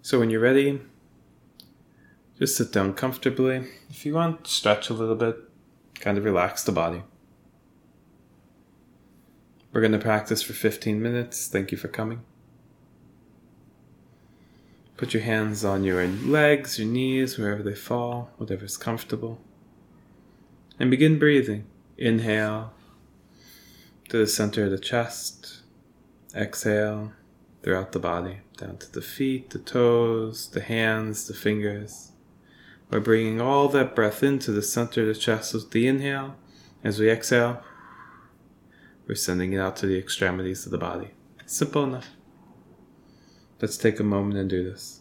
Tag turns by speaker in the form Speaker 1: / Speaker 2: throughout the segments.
Speaker 1: So when you're ready, just sit down comfortably. If you want, stretch a little bit, kind of relax the body. We're going to practice for 15 minutes. Thank you for coming. Put your hands on your legs, your knees, wherever they fall, whatever's comfortable. And begin breathing. Inhale to the center of the chest. Exhale throughout the body, down to the feet, the toes, the hands, the fingers. We're bringing all that breath into the center of the chest with the inhale. As we exhale, we're sending it out to the extremities of the body. Simple enough. Let's take a moment and do this.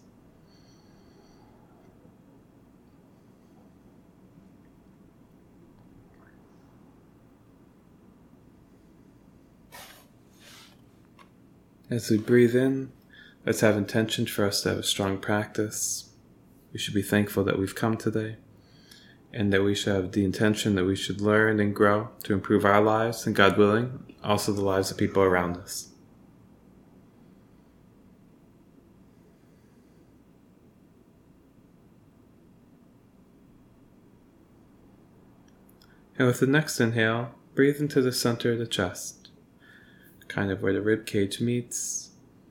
Speaker 1: As we breathe in, let's have intention for us to have a strong practice. We should be thankful that we've come today, and that we should have the intention that we should learn and grow to improve our lives, and God willing, also the lives of people around us. And with the next inhale, breathe into the center of the chest, kind of where the rib cage meets.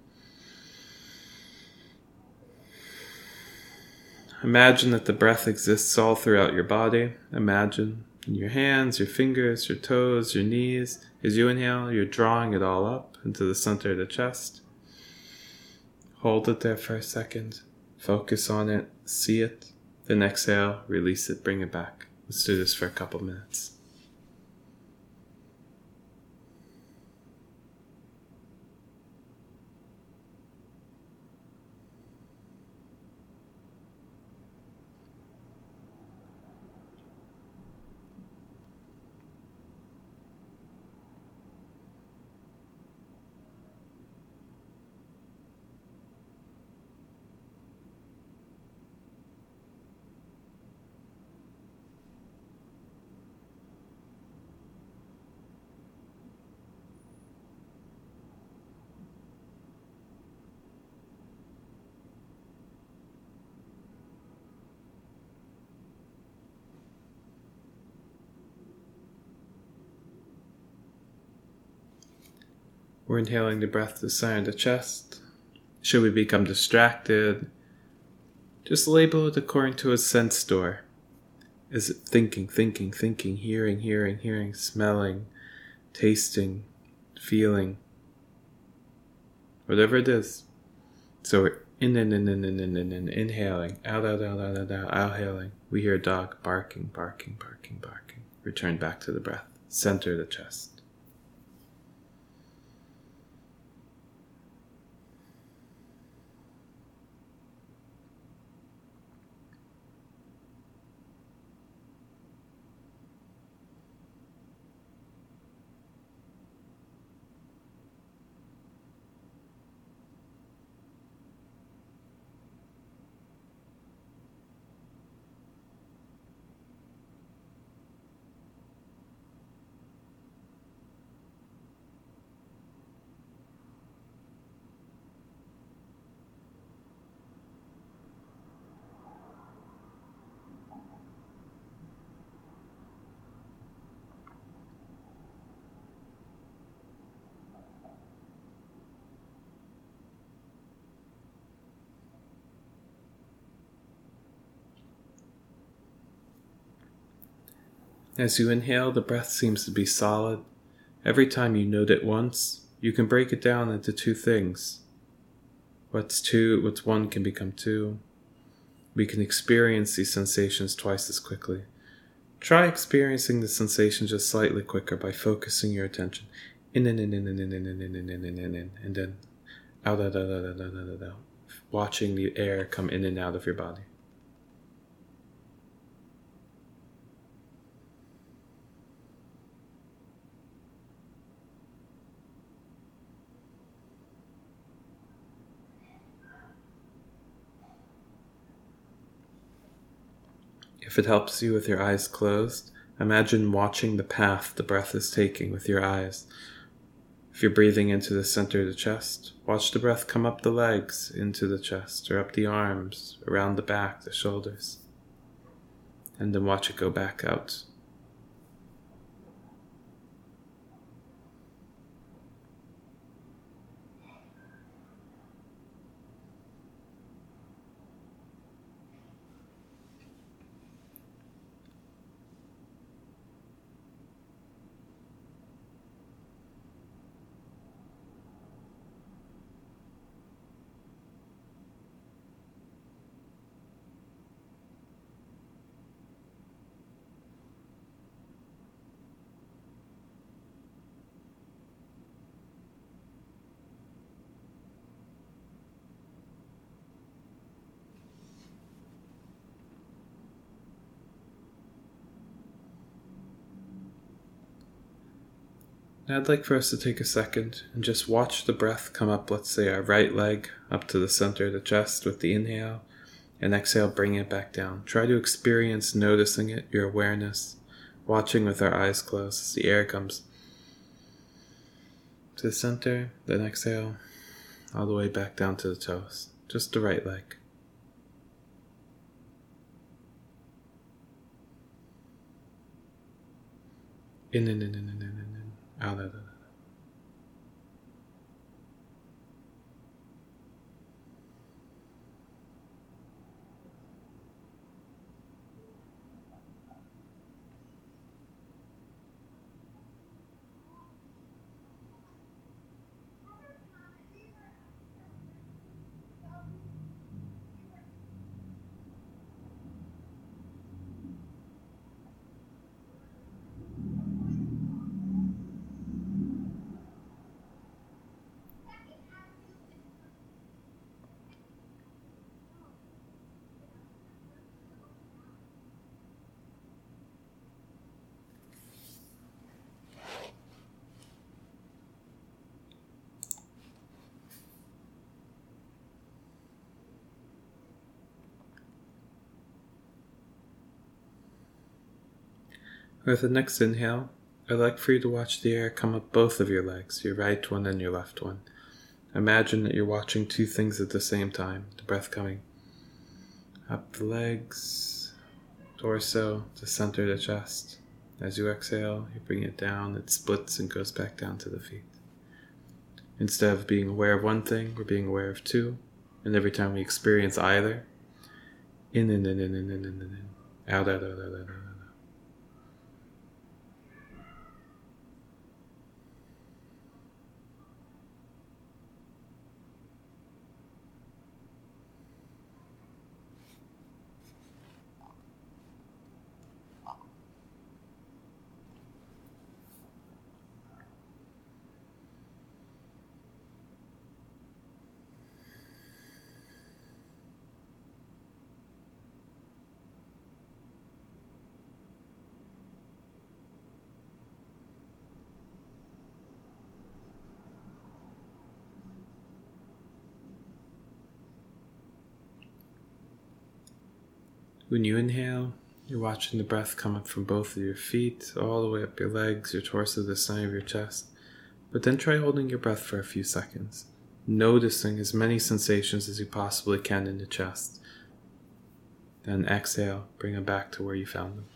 Speaker 1: Imagine that the breath exists all throughout your body. Imagine in your hands, your fingers, your toes, your knees. As you inhale, you're drawing it all up into the center of the chest. Hold it there for a second. Focus on it. See it. Then exhale, release it, bring it back. Let's do this for a couple minutes. We're inhaling the breath to the center of the chest. Should we become distracted, just label it according to a sense door. Is it thinking, hearing, smelling, tasting, feeling, whatever it is. So we're in, inhaling, out, outhailing. We hear a dog barking. Return back to the breath, center of the chest. As you inhale, the breath seems to be solid. Every time you note it once, you can break it down into two things. What's one can become two. We can experience these sensations twice as quickly. Try experiencing the sensation just slightly quicker by focusing your attention in, and then out. Watching the air come in and out of your body. If it helps you with your eyes closed, imagine watching the path the breath is taking with your eyes. If you're breathing into the center of the chest, watch the breath come up the legs, into the chest, or up the arms, around the back, the shoulders. And then watch it go back out. Now I'd like for us to take a second and just watch the breath come up, let's say our right leg up to the center of the chest with the inhale, and exhale, bring it back down. Try to experience noticing it, your awareness, watching with our eyes closed as the air comes to the center, then exhale all the way back down to the toes, just the right leg. In, out, out. With the next inhale, I'd like for you to watch the air come up both of your legs, your right one and your left one. Imagine that you're watching two things at the same time, the breath coming up the legs, torso, the center of the chest. As you exhale, you bring it down, it splits and goes back down to the feet. Instead of being aware of one thing, we're being aware of two, and every time we experience either, in, out, out, out, out, out, out. When you inhale, you're watching the breath come up from both of your feet, all the way up your legs, your torso, the center of your chest. But then try holding your breath for a few seconds, noticing as many sensations as you possibly can in the chest. Then exhale, bring them back to where you found them.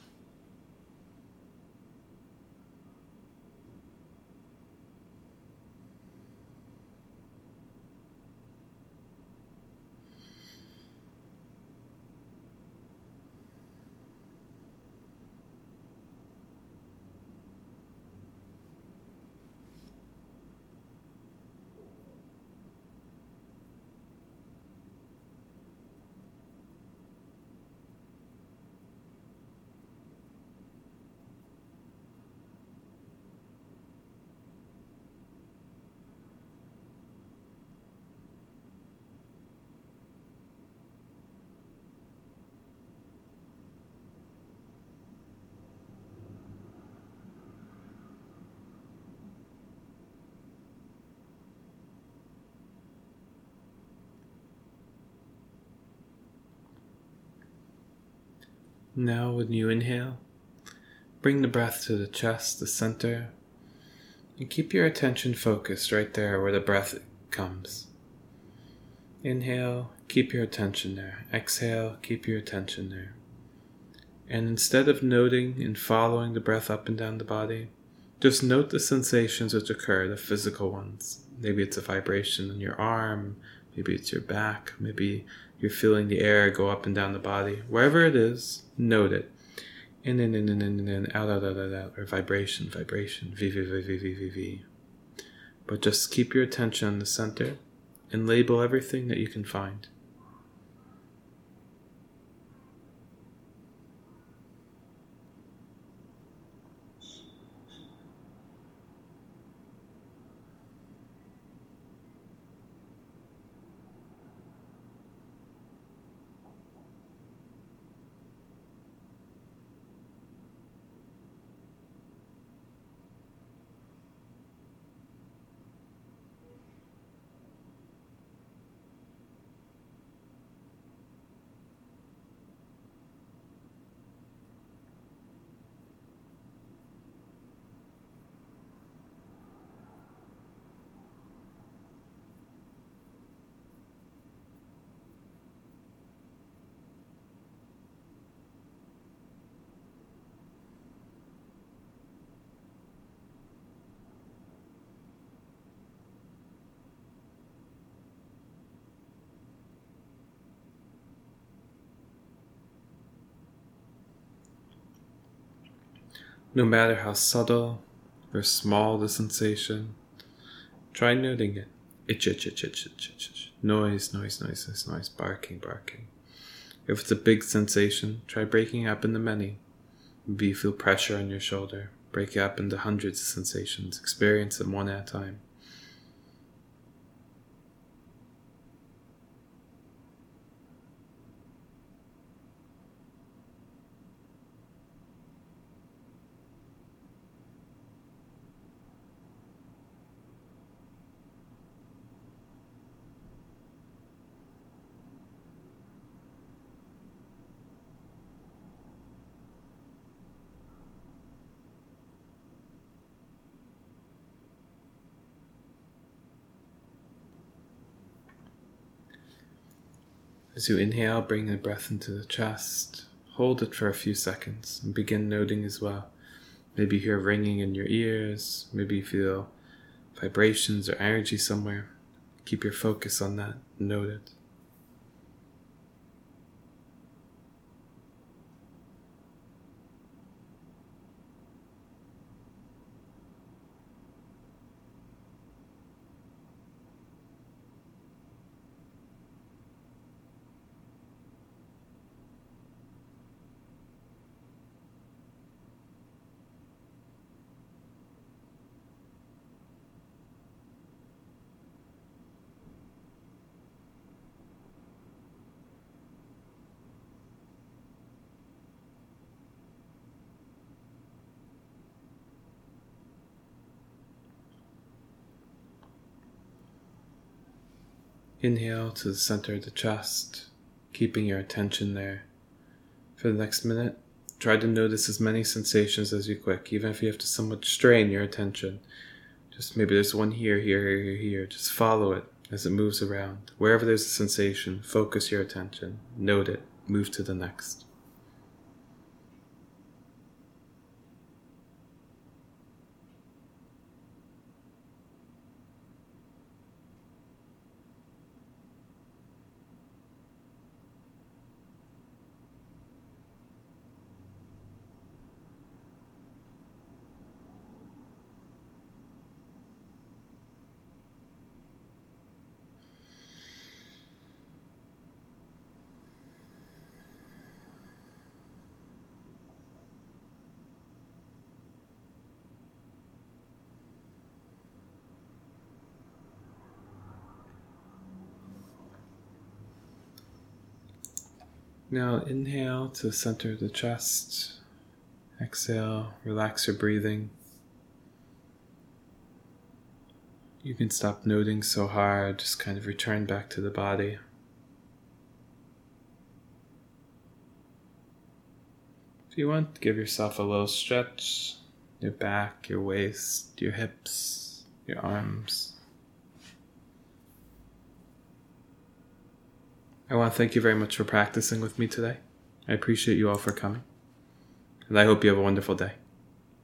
Speaker 1: Now, when you inhale, bring the breath to the chest, the center, And keep your attention focused right there where the breath comes. Inhale, keep your attention there. Exhale, keep your attention there. And instead of noting and following the breath up and down the body, just note the sensations which occur, the physical ones. Maybe it's a vibration in your arm, maybe it's your back, maybe you're feeling the air go up and down the body. Wherever it is, note it. In, out, or vibration, V. But just keep your attention on the center and label everything that you can find. No matter how subtle or small the sensation, try noting it. Itch. Noise, barking. If it's a big sensation, try breaking it up into many. Maybe you feel pressure on your shoulder. Break it up into hundreds of sensations. Experience them one at a time. As you inhale, bring the breath into the chest. Hold it for a few seconds and begin noting as well. Maybe you hear ringing in your ears. Maybe you feel vibrations or energy somewhere. Keep your focus on that. Note it. Inhale to the center of the chest, keeping your attention there. For the next minute, try to notice as many sensations as you quick, even if you have to somewhat strain your attention. Just maybe there's one here. Just follow it as it moves around. Wherever there's a sensation, focus your attention. Note it. Move to the next. Now inhale to the center of the chest. Exhale, relax your breathing. You can stop noting so hard, just kind of return back to the body. If you want, give yourself a little stretch. your back, your waist, your hips, your arms. I want to thank you very much for practicing with me today. I appreciate you all for coming. And I hope you have a wonderful day.